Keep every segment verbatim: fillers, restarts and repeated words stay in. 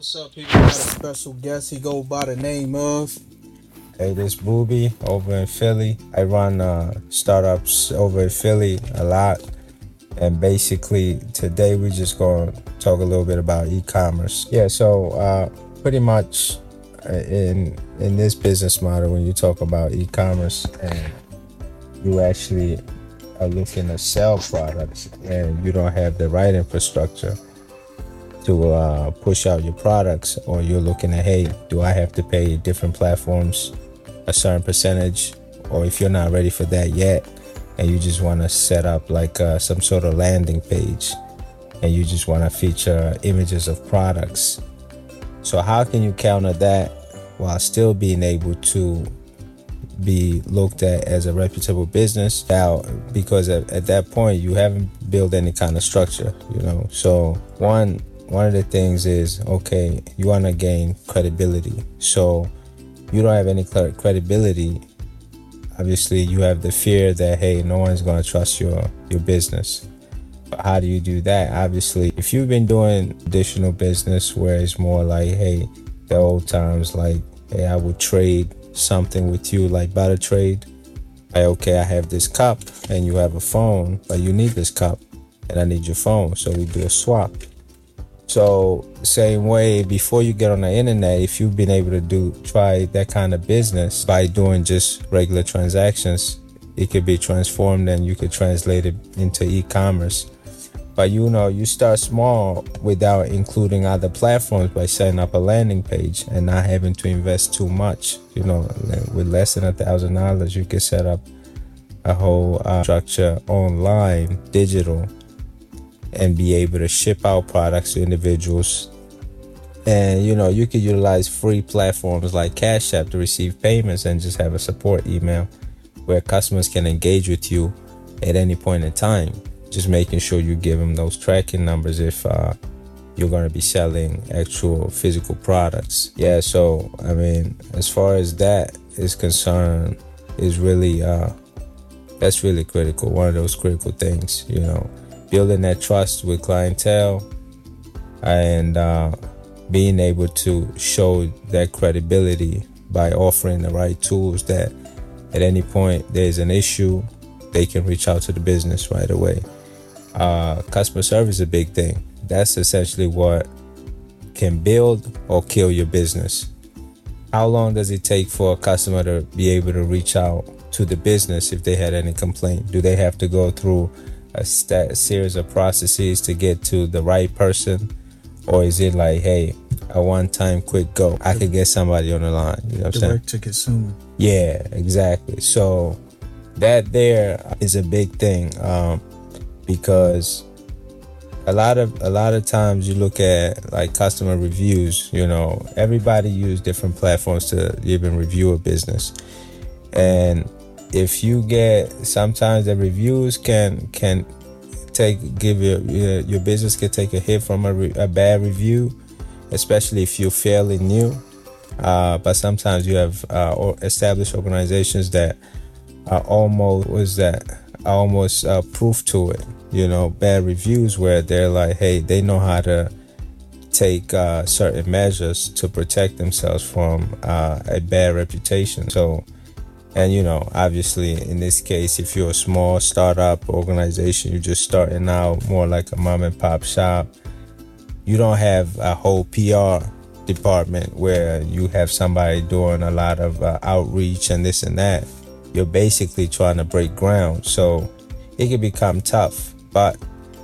What's up, people? Got a special guest. He go by the name of. Hey, this Booby over in Philly. I run uh, startups over in Philly a lot. And basically, today we just going to talk a little bit about e-commerce. Yeah, so uh, pretty much in in this business model, when you talk about e-commerce and you actually are looking to sell products and you don't have the right infrastructure to uh, push out your products, or you're looking at, hey, do I have to pay different platforms a certain percentage? Or if you're not ready for that yet and you just want to set up like uh, some sort of landing page and you just want to feature images of products. So how can you counter that while still being able to be looked at as a reputable business? Now, because at, at that point you haven't built any kind of structure, you know. So one one of the things is, okay, you want to gain credibility. So you don't have any credibility. Obviously, you have the fear that, hey, no one's going to trust your your business. But how do you do that? Obviously, if you've been doing additional business where it's more like, hey, the old times, like, hey, I would trade something with you, like butter trade. Like, okay, I have this cup and you have a phone, but you need this cup and I need your phone, so we do a swap. So same way, before you get on the internet, if you've been able to do try that kind of business by doing just regular transactions, it could be transformed and you could translate it into e-commerce. But you know, you start small without including other platforms by setting up a landing page and not having to invest too much. You know, with less than a thousand dollars, you can set up a whole uh, structure online, digital, and be able to ship out products to individuals. And you know, you could utilize free platforms like Cash App to receive payments and just have a support email where customers can engage with you at any point in time. Just making sure you give them those tracking numbers if uh, you're going to be selling actual physical products. Yeah, so I mean, as far as that is concerned, is really uh, that's really critical. One of those critical things, you know, building that trust with clientele and uh, being able to show that credibility by offering the right tools that at any point there's an issue, they can reach out to the business right away. Uh, customer service is a big thing. That's essentially what can build or kill your business. How long does it take for a customer to be able to reach out to the business if they had any complaint? Do they have to go through a, st- a series of processes to get to the right person? Or is it like, hey, a one-time quick go, I could get somebody on the line? You know what I'm saying? Direct to consumer. Yeah, exactly. So that there is a big thing. Um, because a lot of a lot of times you look at like customer reviews, you know, everybody use different platforms to even review a business. And if you get, sometimes the reviews can can take give your your, your business can take a hit from a, re, a bad review, especially if you're fairly new. Uh, but sometimes you have uh, established organizations that are almost was that are almost uh, proof to it. You know, bad reviews where they're like, hey, they know how to take uh, certain measures to protect themselves from uh, a bad reputation. So, and you know, obviously in this case, if you're a small startup organization, you're just starting out, more like a mom and pop shop, you don't have a whole P R department where you have somebody doing a lot of uh, outreach and this and that. You're basically trying to break ground. So it can become tough. But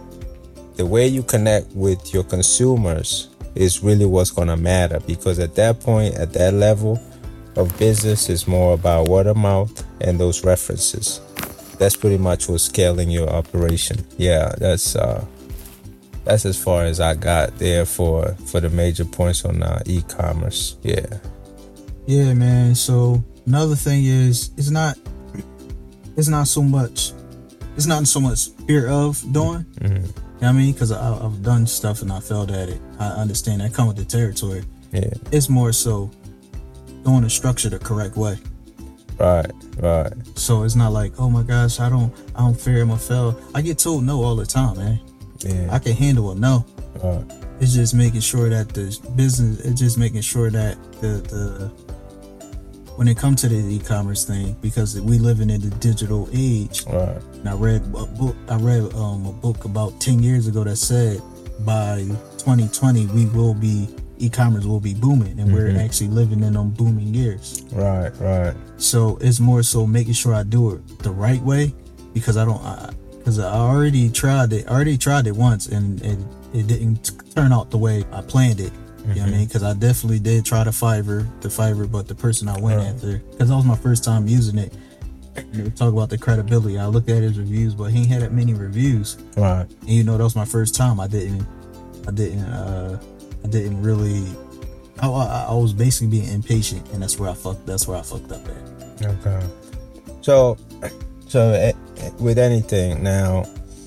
the way you connect with your consumers is really what's going to matter, because at that point, at that level of business, is more about word of mouth and those references. That's pretty much what's scaling your operation. Yeah, that's uh, that's as far as I got there for, for the major points on uh, e-commerce. Yeah. Yeah, man. So another thing is, it's not it's not so much. It's not so much fear of doing. Mm-hmm. You know what I mean? Because I've done stuff and I failed at it. I understand that come with the territory. Yeah. It's more so doing the structure the correct way. Right, right. So it's not like, oh my gosh, I don't, I don't fear I'm gonna fail. I get told no all the time, man. Yeah. I can handle a no. Right. it's just making sure that the business, it's just making sure that the the when it comes to the e-commerce thing, because we living in the digital age. Right. And I read a book. I read um, a book about ten years ago that said by twenty twenty we will be e-commerce will be booming, and mm-hmm. we're actually living in them booming years. Right, right. So it's more so making sure I do it the right way, because I don't, because I, I already tried it. I already tried it once, and, and it didn't turn out the way I planned it. You know what I mean? Because I definitely did try the Fiverr, the Fiverr, but the person I went right. after, because that was my first time using it. We talk about the credibility. I looked at his reviews, but he ain't had that many reviews. Right. And you know, that was my first time. I didn't, I didn't, uh, I didn't really. I, I, I was basically being impatient, and that's where I fucked. That's where I fucked up at. Okay. So, so uh, with anything now,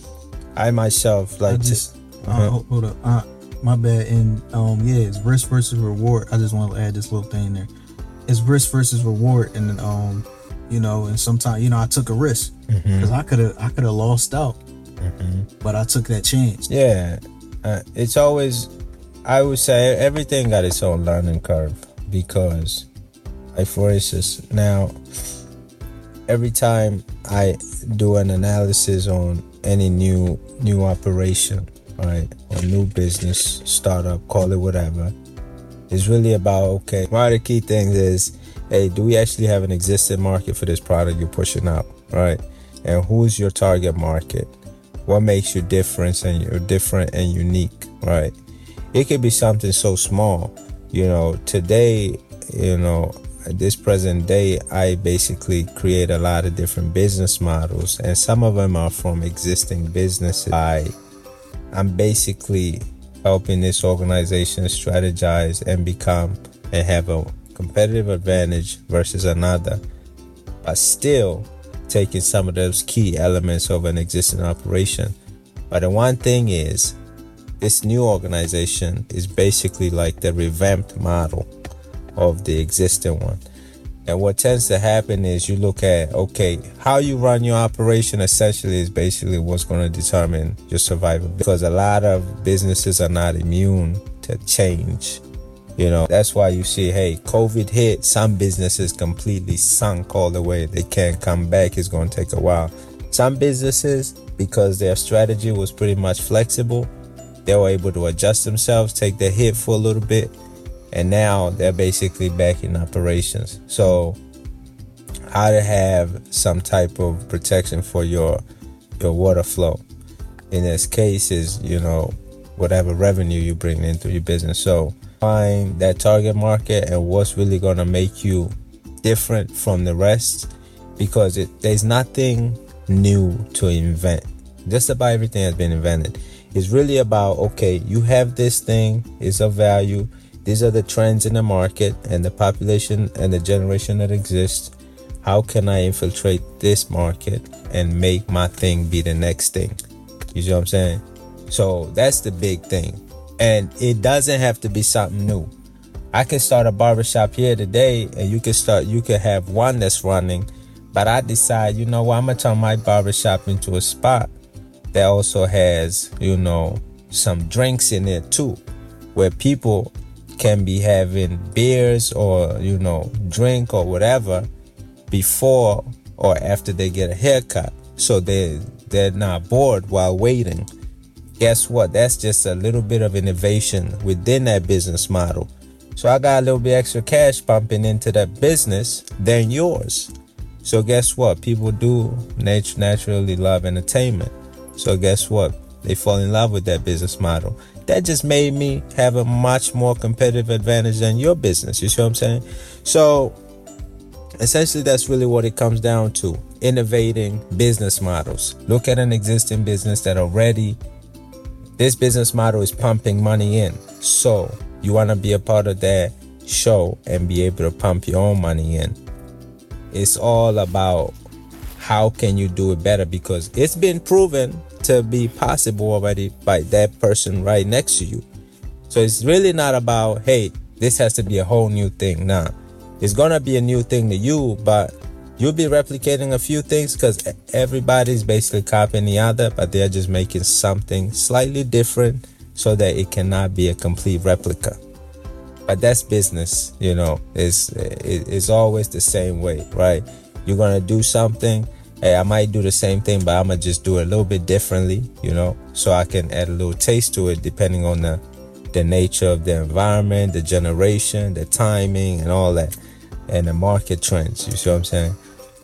I myself like I just. to, uh, uh, hold up. Uh, My bad. And um, yeah, it's risk versus reward. I just want to add this little thing there. It's risk versus reward, and um, you know, and sometimes you know I took a risk because mm-hmm. I could have I could have lost out, mm-hmm. but I took that chance. Yeah, uh, it's always, I would say everything got its own learning curve, because, like for instance, now every time I do an analysis on any new new operation, right, or new business, startup, call it whatever, it's really about, okay, one of the key things is, hey, do we actually have an existing market for this product you're pushing out, right? And who's your target market? What makes you different and you're different and unique, right? It could be something so small. You know, today, you know, at this present day, I basically create a lot of different business models, and some of them are from existing businesses. I, I'm basically helping this organization strategize and become and have a competitive advantage versus another, but still taking some of those key elements of an existing operation. But the one thing is, this new organization is basically like the revamped model of the existing one. And what tends to happen is you look at, okay, how you run your operation essentially is basically what's going to determine your survival, because a lot of businesses are not immune to change. You know, that's why you see, hey, COVID hit, some businesses completely sunk all the way. They can't come back. It's going to take a while. Some businesses, because their strategy was pretty much flexible, they were able to adjust themselves, take the hit for a little bit, and now they're basically back in operations. So how to have some type of protection for your your water flow in this case is, you know, whatever revenue you bring into your business. So find that target market and what's really going to make you different from the rest, because it, there's nothing new to invent. Just about everything has been invented. It's really about, okay, you have this thing, it's of value. These are the trends in the market and the population and the generation that exists. How can I infiltrate this market and make my thing be the next thing? You see what I'm saying? So that's the big thing. And it doesn't have to be something new. I can start a barbershop here today, and you can start, you can have one that's running, but I decide, you know what, I'm going to turn my barbershop into a spot that also has, you know, some drinks in it too, where people can be having beers or, you know, drink or whatever before or after they get a haircut, so they they're not bored while waiting. Guess what? That's just a little bit of innovation within that business model. So I got a little bit extra cash pumping into that business than yours. So guess what? People do nat- naturally love entertainment. So guess what? They fall in love with that business model. That just made me have a much more competitive advantage than your business. You see what I'm saying? So essentially, that's really what it comes down to. Innovating business models. Look at an existing business that already, this business model is pumping money in. So you want to be a part of that show and be able to pump your own money in. It's all about how can you do it better, because it's been proven to be possible already by that person right next to you. So it's really not about, hey, this has to be a whole new thing. Nah, it's gonna be a new thing to you, but you'll be replicating a few things because everybody's basically copying the other, but they're just making something slightly different so that it cannot be a complete replica. But that's business, you know. It's it's always the same way, right? You're gonna do something. Hey, I might do the same thing, but I'm gonna just do it a little bit differently, you know, so I can add a little taste to it, depending on the the nature of the environment, the generation, the timing, and all that, and the market trends. You see what I'm saying?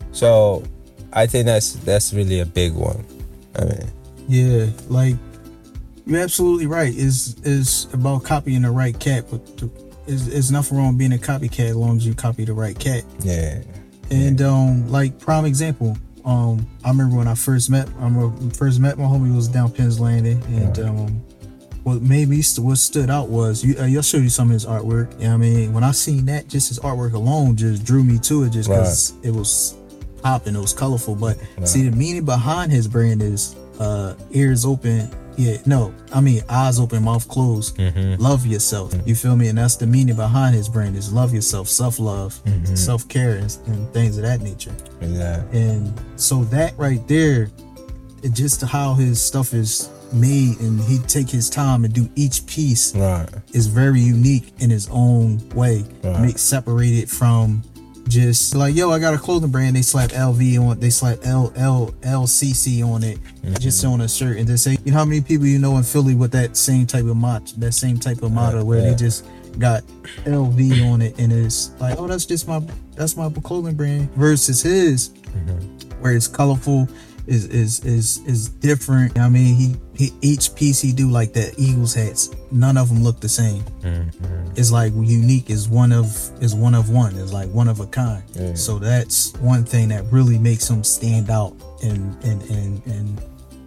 So I think that's that's really a big one. I mean, yeah, like you're absolutely right. Is is about copying the right cat, but is is nothing wrong with being a copycat as long as you copy the right cat. Yeah. And um, like prime example, um, I remember when I first met, I remember first met my homie was down Penn's Landing, and yeah. um, what made me st- what stood out was you. Uh, I'll show you some of his artwork. You know what I mean, when I seen that, just his artwork alone just drew me to it, just because right. it was popping, it was colorful. But right. see, the meaning behind his brand is uh, ears open. Yeah, no, I mean eyes open, mouth closed. Mm-hmm. Love yourself. Mm-hmm. You feel me? And that's the meaning behind his brand is love yourself, self-love, mm-hmm. self-care, and, and things of that nature. Yeah. And so that right there, it just how his stuff is made, and he take his time and do each piece. Right. Is very unique in his own way. Right. Make separated from just like, yo, I got a clothing brand, they slap L V on, they slap L L L C C on it, mm-hmm. just on a shirt, and they say, you know how many people you know in Philly with that same type of motto, that same type of motto, where yeah. they just got L V on it, and it's like, oh, that's just my, that's my clothing brand, versus his, mm-hmm. where it's colorful, is is is is different. I mean, he, he each piece he do, like the Eagles hats, none of them look the same. Mm-hmm. It's like unique, is one of is one of one, is like one of a kind. Yeah. So that's one thing that really makes him stand out, and and and and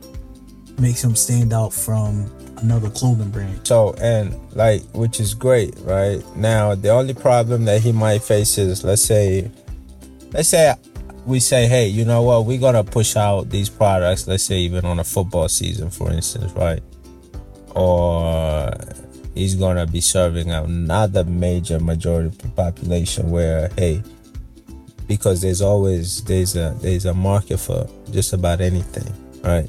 makes him stand out from another clothing brand. So, and like, which is great, right? Now the only problem that he might face is, let's say let's say we say, hey, you know what, we're gonna push out these products, let's say even on a football season, for instance, right? Or he's gonna be serving another major majority of the population where, hey, because there's always there's a there's a market for just about anything, right?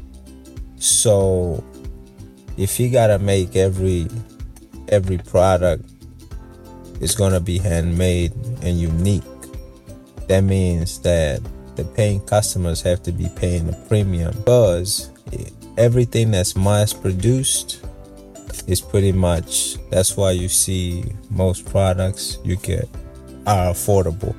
So if he gotta make every every product is gonna be handmade and unique, that means that the paying customers have to be paying a premium, because everything that's mass produced is pretty much, that's why you see most products you get are affordable,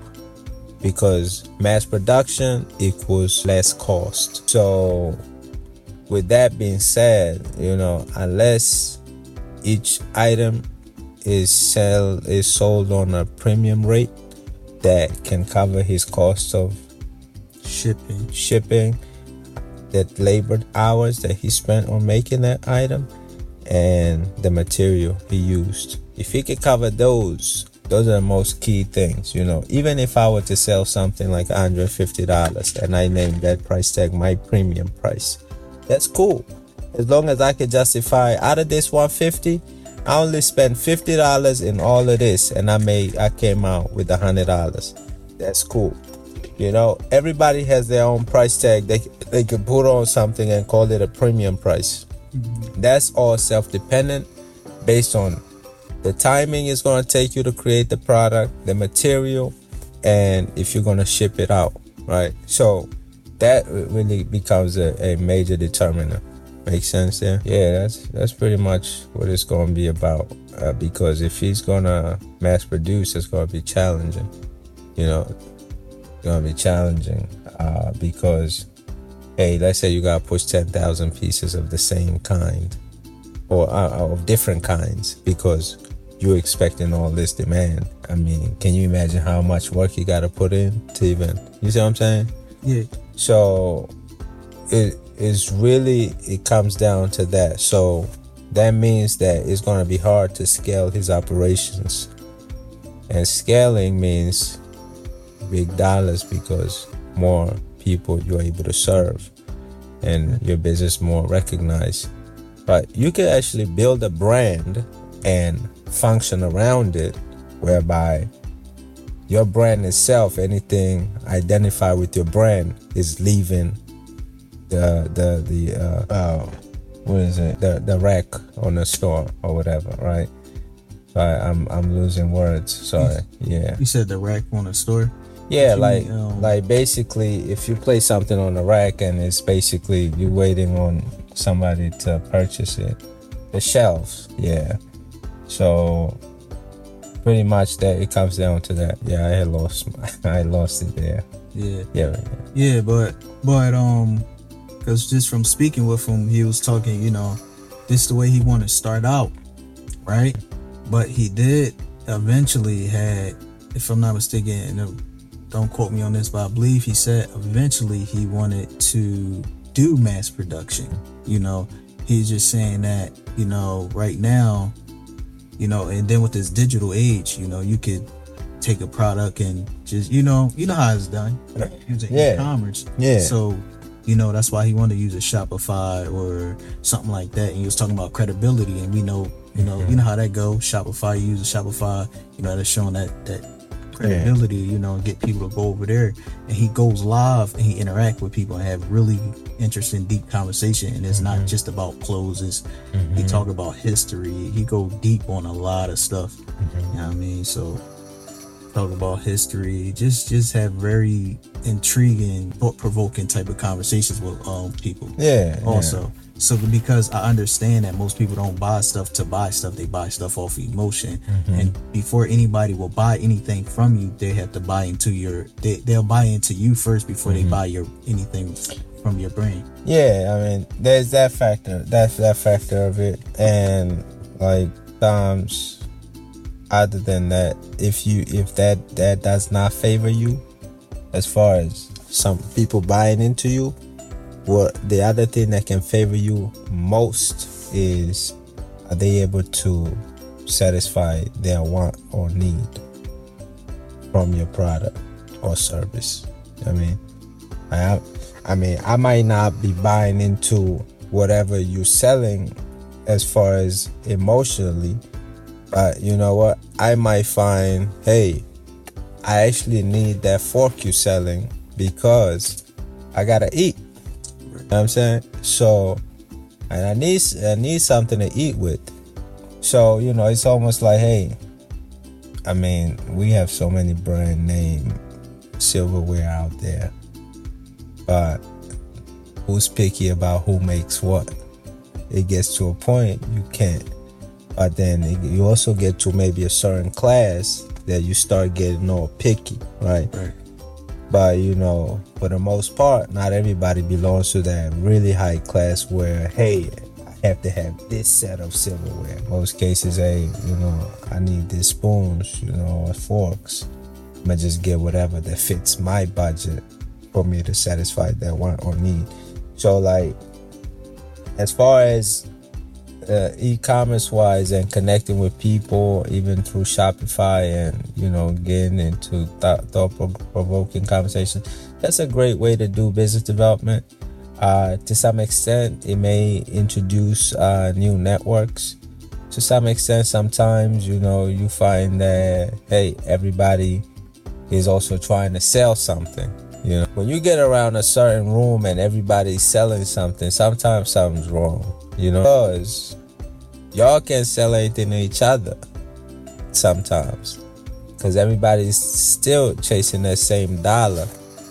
because mass production equals less cost. So with that being said, you know, unless each item is sell is sold on a premium rate that can cover his cost of shipping, shipping, that labor hours that he spent on making that item, and the material he used. If he could cover those, those are the most key things, you know. Even if I were to sell something like one hundred fifty dollars and I named that price tag my premium price, that's cool. As long as I could justify, out of this one hundred fifty dollars, I only spent fifty dollars in all of this, and I made I came out with one hundred dollars. That's cool. You know, everybody has their own price tag they they could put on something and call it a premium price. Mm-hmm. That's all self-dependent, based on the timing it's going to take you to create the product, the material, and if you're going to ship it out, right? So that really becomes a, a major determinant. Make sense there? Yeah, that's that's pretty much what it's going to be about. Uh, because if he's going to mass produce, it's going to be challenging. You know, it's going to be challenging uh, because, hey, let's say you got to push ten thousand pieces of the same kind, or uh, of different kinds, because you're expecting all this demand. I mean, can you imagine how much work you got to put in to even, you see what I'm saying? Yeah. So it is really, it comes down to that. So that means that it's going to be hard to scale his operations. And scaling means big dollars, because more people you're able to serve and your business more recognized. But you can actually build a brand and function around it, whereby your brand itself, anything identified with your brand, is leaving the the the uh, uh, what is it? The the rack on the store or whatever, right? So I, I'm I'm losing words. Sorry. Yeah. You said the rack on the store. Yeah, you like mean, um, like basically, if you place something on the rack and it's basically you're waiting on somebody to purchase it, the shelves. Yeah. So pretty much that it comes down to that. Yeah, I had lost I lost it there. Yeah. Yeah. Yeah, but but um, because just from speaking with him, he was talking. You know, this is the way he wanted to start out, right? But he did eventually had, if I'm not mistaken, and don't quote me on this, but I believe he said eventually he wanted to do mass production. You know, he's just saying that, you know, right now, you know, and then with this digital age, you know, you could take a product and just, you know, you know how it's done using yeah. e-commerce. Yeah. So, you know, that's why he wanted to use a Shopify or something like that. And he was talking about credibility, and we know, you know, mm-hmm. you know how that goes. Shopify, you use a Shopify, you know, that's showing that that credibility, yeah. you know, and get people to go over there. And he goes live and he interact with people and have really interesting, deep conversation. And it's mm-hmm. not just about clothes. It's, mm-hmm. he talk about history. He go deep on a lot of stuff. Mm-hmm. You know what I mean? So talk about history. Just just have very intriguing, thought-provoking type of conversations with um people. Yeah. Also. Yeah. So because I understand that most people don't buy stuff to buy stuff, they buy stuff off of emotion. Mm-hmm. And before anybody will buy anything from you, they have to buy into your they, they'll buy into you first before mm-hmm. they buy your anything from your brain. Yeah, I mean, there's that factor. That's that factor of it. And like times other than that, if you if that that does not favor you, as far as some people buying into you, what the other thing that can favor you most is, are they able to satisfy their want or need from your product or service? I mean, I, I mean, I might not be buying into whatever you're selling as far as emotionally, but you know what? I might find, hey, I actually need that fork you're selling because I gotta eat. You know what I'm saying? So, and I need I need something to eat with. So, you know, it's almost like, hey, I mean, we have so many brand name silverware out there, but who's picky about who makes what? It gets to a point you can't. But then it, you also get to maybe a certain class that you start getting all picky, right? Right. But, you know, for the most part, not everybody belongs to that really high class where, hey, I have to have this set of silverware. Most cases, hey, you know, I need these spoons, you know, or forks. I'm going to just get whatever that fits my budget for me to satisfy that want or need. So, like, as far as uh, e-commerce wise and connecting with people, even through Shopify and, you know, getting into th- thought-provoking conversations, that's a great way to do business development. Uh, to some extent, it may introduce uh, new networks. To some extent, sometimes, you know, you find that, hey, everybody is also trying to sell something. You know, when you get around a certain room and everybody's selling something, sometimes something's wrong. You know, because y'all can't sell anything to each other sometimes, because everybody's still chasing that same dollar.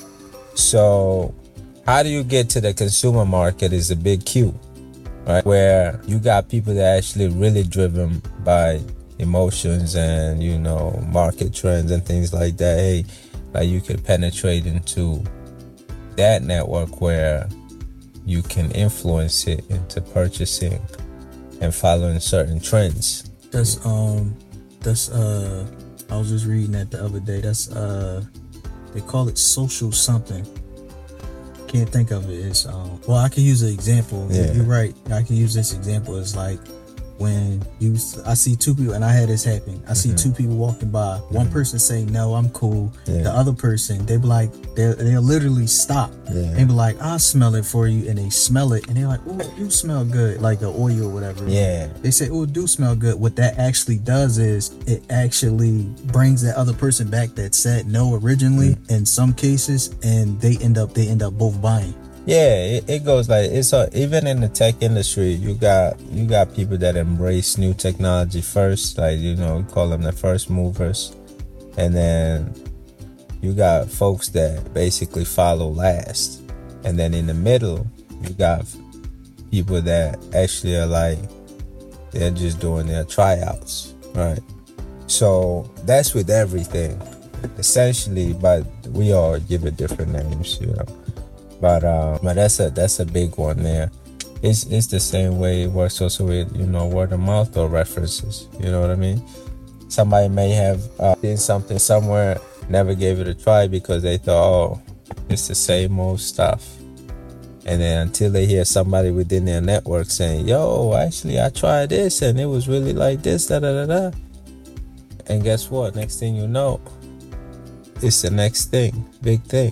So how do you get to the consumer market is a big cue, right? Where you got people that are actually really driven by emotions and, you know, market trends and things like that. Hey, like you could penetrate into that network where you can influence it into purchasing and following certain trends. That's um that's uh I was just reading that the other day. That's uh they call it social something. Can't think of it. It's um well, I can use an example. Yeah. You're right. I can use this example. It's like when you I see two people, and I had this happen. I see mm-hmm. two people walking by. Mm-hmm. One person say, "No, I'm cool." Yeah. The other person, they be like, they they'll literally stop. Yeah. They be like, "I'll smell it for you," and they smell it, and they're like, "Oh, you smell good," like the oil or whatever. Yeah. They say, "Oh, it do smell good." What that actually does is it actually brings that other person back that said no originally. Mm-hmm. In some cases, and they end up they end up both buying. Yeah, it, it goes like it's a, even in the tech industry, you got you got people that embrace new technology first, like you know, we call them the first movers, and then you got folks that basically follow last, and then in the middle, you got people that actually are like they're just doing their tryouts, right? So that's with everything, essentially, but we all give it different names, you know. But uh, but that's a that's a big one there. It's it's the same way it works also with, you know, word of mouth or references. You know what I mean? Somebody may have uh, seen something somewhere, never gave it a try because they thought, oh, it's the same old stuff. And then until they hear somebody within their network saying, yo, actually I tried this and it was really like this, da da da da. And guess what? Next thing you know, it's the next thing, big thing.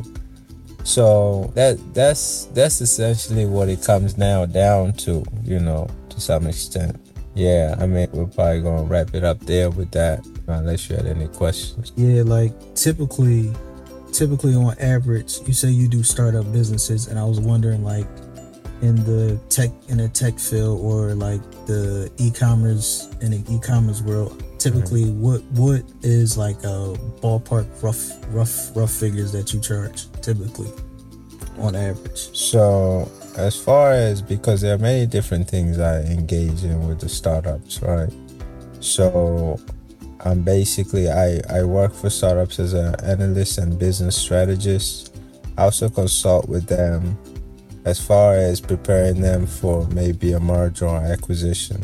So that that's that's essentially what it comes now down to, you know, to some extent. Yeah, I mean, we're probably gonna wrap it up there with that, unless you had any questions. Yeah, like typically, typically on average, you say you do startup businesses, and I was wondering, like, in the tech in the tech field or like the e-commerce in the e-commerce world, typically, mm-hmm. what what is like a ballpark rough rough rough figures that you charge typically on average? So as far as, because there are many different things I engage in with the startups, right? So I'm basically I I work for startups as an analyst and business strategist. I also consult with them as far as preparing them for maybe a merger or acquisition.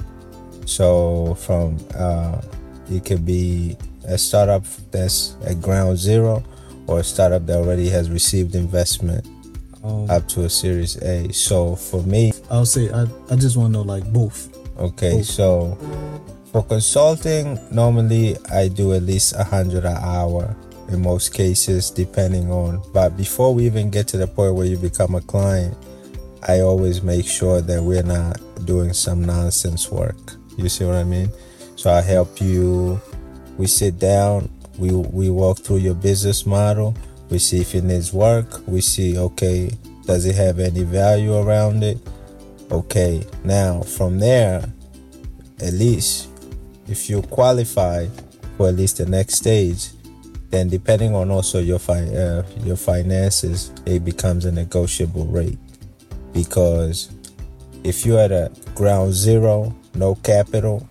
So from uh it could be a startup that's at ground zero or a startup that already has received investment um, up to a Series A. So for me, I'll say I, I just want to know like both. Okay, both. So for consulting, normally I do at least a hundred an hour in most cases, depending on. But before we even get to the point where you become a client, I always make sure that we're not doing some nonsense work. You see what I mean? So I help you. We sit down. We we walk through your business model. We see if it needs work. We see, okay, does it have any value around it? Okay, now from there, at least if you qualify for at least the next stage, then depending on also your fi- uh, your finances, it becomes a negotiable rate. Because if you're at a ground zero, no capital,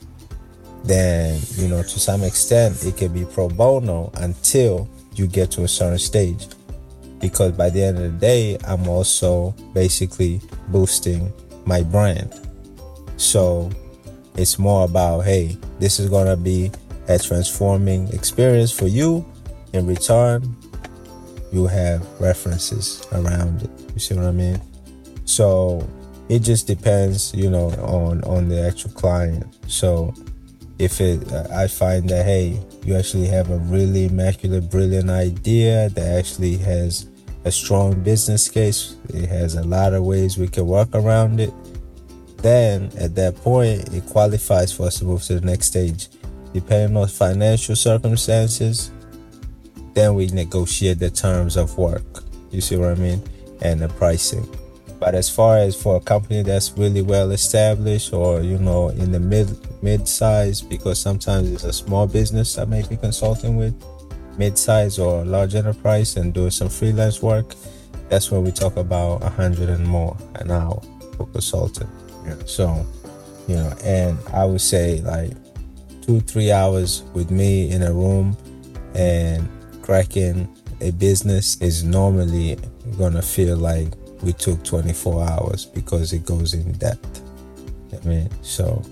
then, you know, to some extent, it can be pro bono until you get to a certain stage. Because by the end of the day, I'm also basically boosting my brand. So it's more about, hey, this is going to be a transforming experience for you. In return, you have references around it. You see what I mean? So it just depends, you know, on, on the actual client. So if it, uh, I find that, hey, you actually have a really immaculate, brilliant idea that actually has a strong business case, it has a lot of ways we can work around it, then at that point, it qualifies for us to move to the next stage. Depending on financial circumstances, then we negotiate the terms of work. You see what I mean? And the pricing. But as far as for a company that's really well established, or, you know, in the mid mid size, because sometimes it's a small business I may be consulting with, mid size or large enterprise, and doing some freelance work, that's when we talk about a hundred and more an hour for consulting. Yeah. So, you know, and I would say like two, three hours with me in a room and cracking a business is normally gonna feel like we took twenty-four hours because it goes in depth. I mean, so,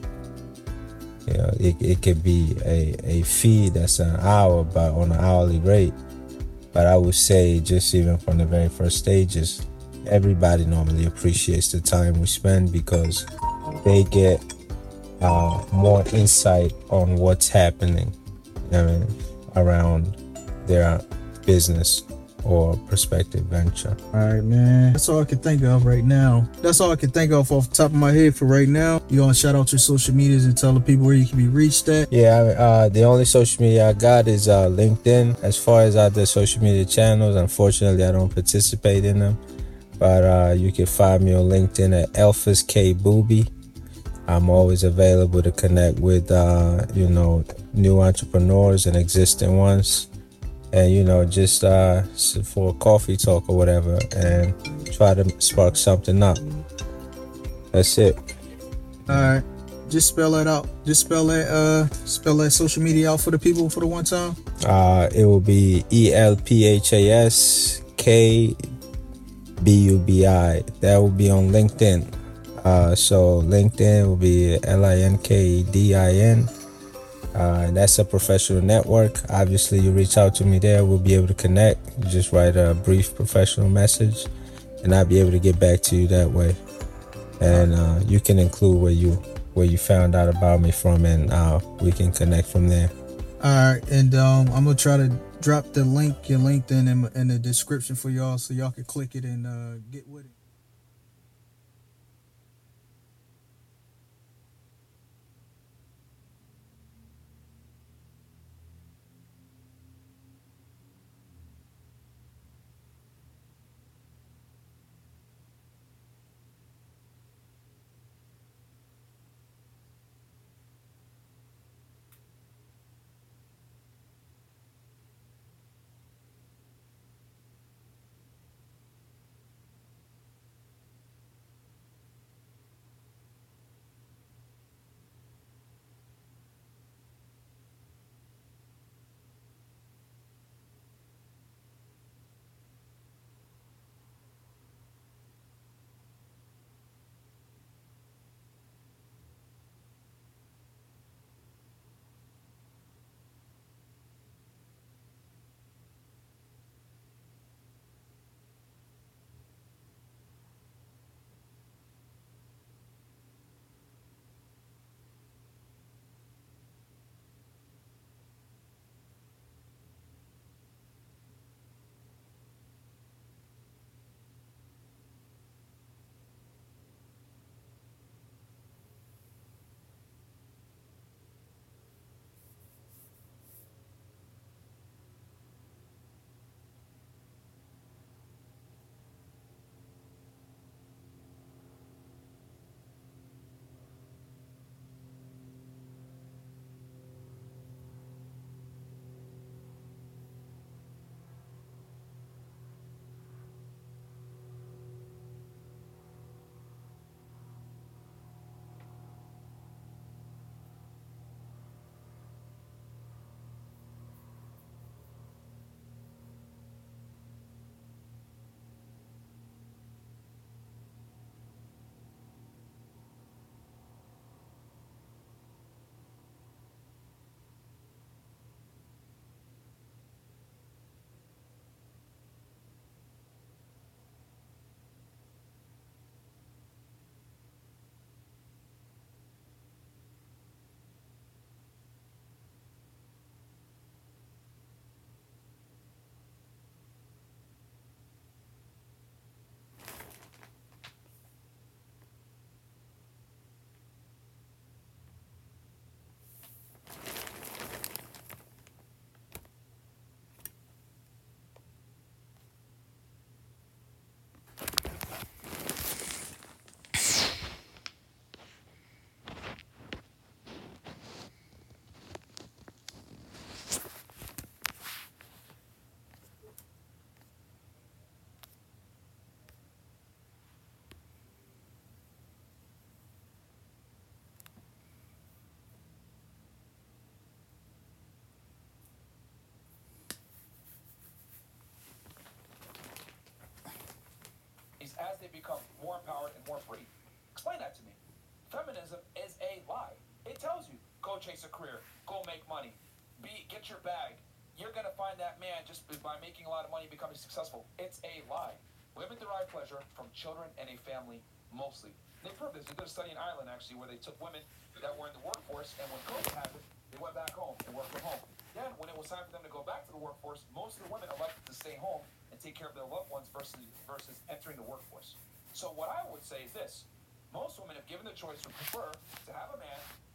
you know, it, it could be a, a fee that's an hour, but on an hourly rate. But I would say just even from the very first stages, everybody normally appreciates the time we spend because they get uh, more insight on what's happening, I mean, around their business or prospective venture. All right, man. That's all I can think of right now. That's all I can think of off the top of my head for right now. You want to shout out your social medias and tell the people where you can be reached at? Yeah, uh, the only social media I got is uh, LinkedIn. As far as other social media channels, unfortunately, I don't participate in them. But uh, you can find me on LinkedIn at Elphus K Booby. I'm always available to connect with, uh, you know, new entrepreneurs and existing ones. And, you know, just uh, for a coffee talk or whatever, and try to spark something up. That's it. All right. Just spell that out. Just spell that uh spell that social media out for the people for the one time. Uh, it will be E L P H A S K B U B I. That will be on LinkedIn. Uh, so LinkedIn will be L I N K D I N. Uh, that's a professional network. Obviously, you reach out to me there, we'll be able to connect. You just write a brief professional message, and I'll be able to get back to you that way. And uh, you can include where you where you found out about me from, and uh, we can connect from there. All right, and um, I'm gonna try to drop the link, your LinkedIn, in, in the description for y'all, so y'all can click it and uh, get with it. As they become more empowered and more free. Explain that to me. Feminism is a lie. It tells you, go chase a career, go make money, be get your bag. You're gonna find that man just by making a lot of money, becoming successful. It's a lie. Women derive pleasure from children and a family mostly. They proved this. They did a study in Ireland actually, where they took women that were in the workforce, and when COVID happened, they went back home and worked from home. Then, when it was time for them to go back to the workforce, most of the women elected to stay home and take care of their loved ones versus versus entering the workforce. So what I would say is this: most women, if given the choice, would prefer to have a man